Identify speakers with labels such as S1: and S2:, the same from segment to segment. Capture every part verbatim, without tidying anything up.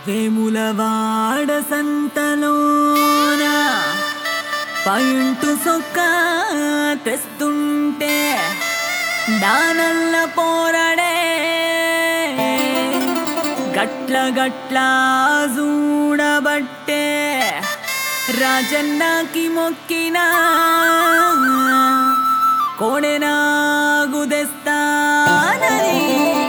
S1: వేములవాడ సంతలోన పైంటు సొక్క తెస్తుంటే దానల్ల పోరడే గట్ల గట్ల చూడబట్టే రాజన్నకి మొక్కినా కోడెనాగు తెస్తానని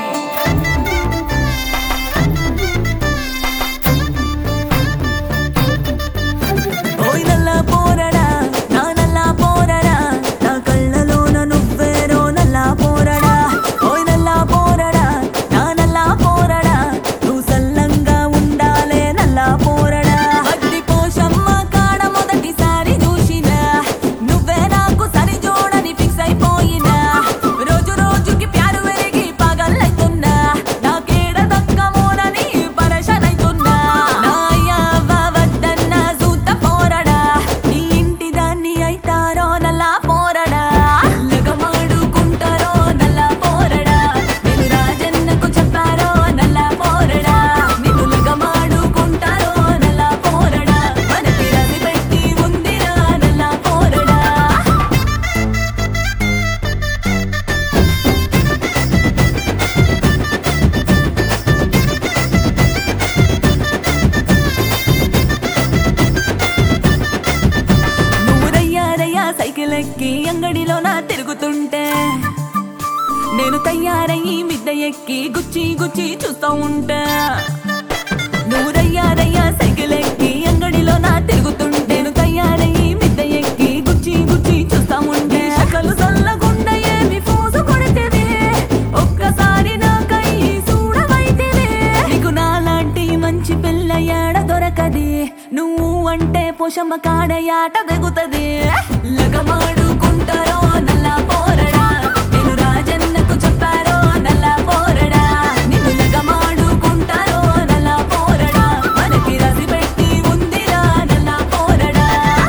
S1: సైకిలెక్కి అంగడిలో నా తిరుగుతుంటే నేను తయారయ్యి మిద్ద ఎక్కి గుచ్చి గుచ్చి చూస్తూ ఉంటా. నువ్వు తయారయ్యా సైకిలెక్కి అంగడిలో నా తిరుగుతుంటే నేను తయారయ్యి మిద్ద ఎక్కి గుచ్చి గుచ్చి చూస్తూ ఉంటే సకలు సల్లగుండ ఏమి ఫోజు కొడితేవే ఒక్కసారి నాకై చూడవైతేవే నీకు నాలాంటి మంచి పిల్ల ఏడ దొరకది నువ్వు అంటే పోషమ్మ కాడ యాట దిగుతది లగమాడుకుంటారో నల్ల పోరడా నేను రాజన్నకు చెప్పారో నల్ల పోరడా నిన్ను లగమాడుకుంటారో నల్ల పోరడా మనకి రసి పెట్టి ఉందిరా నల్ల పోరడా.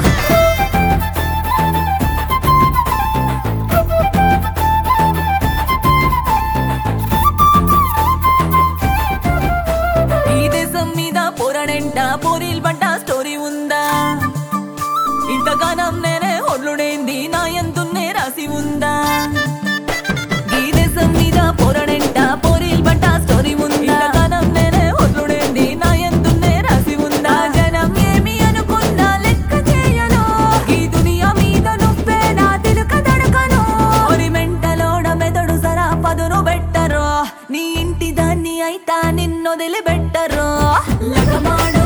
S1: ఈ దేశం మీద పోరాడెంట పోరీల్ బంట స్టోరీ ఉందా ఇంతగానం నేనే ఒడ్లుడేంది నా యందున్నే రాసి ఉందా ఈ దేశం మీద పోరాడెంట పోరీల్ బంట స్టోరీ ఉందా ఇంతగానం నేనే ఒడ్లుడేంది నా యందున్నే రాసి ఉందా. జనం ఏమి అనుకున్నా లెక్క చేయను ఈ దునియా మీద నువ్వే నా తిలుక దడకను ఒరి మెంటలోడ మెదడు సరా పదును బెట్టరో నీ ఇంటి దాన్ని అయితా నిన్నొదిలి బెట్టరో లగమాడ